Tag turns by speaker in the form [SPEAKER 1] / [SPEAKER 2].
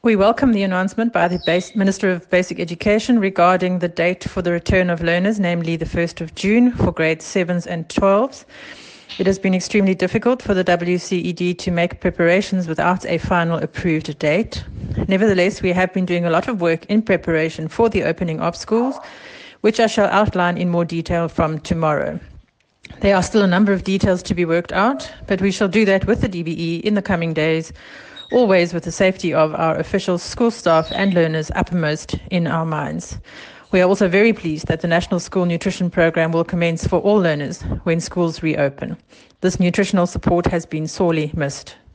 [SPEAKER 1] We welcome the announcement by the Minister of Basic Education regarding the date for the return of learners, namely the 1st of June for grades 7s and 12s. It has been extremely difficult for the WCED to make preparations without a final approved date. Nevertheless, we have been doing a lot of work in preparation for the opening of schools, which I shall outline in more detail from tomorrow. There are still a number of details to be worked out, but we shall do that with the DBE in the coming days, always with the safety of our officials, school staff and learners uppermost in our minds. We are also very pleased that the National School Nutrition Programme will commence for all learners when schools reopen. This nutritional support has been sorely missed.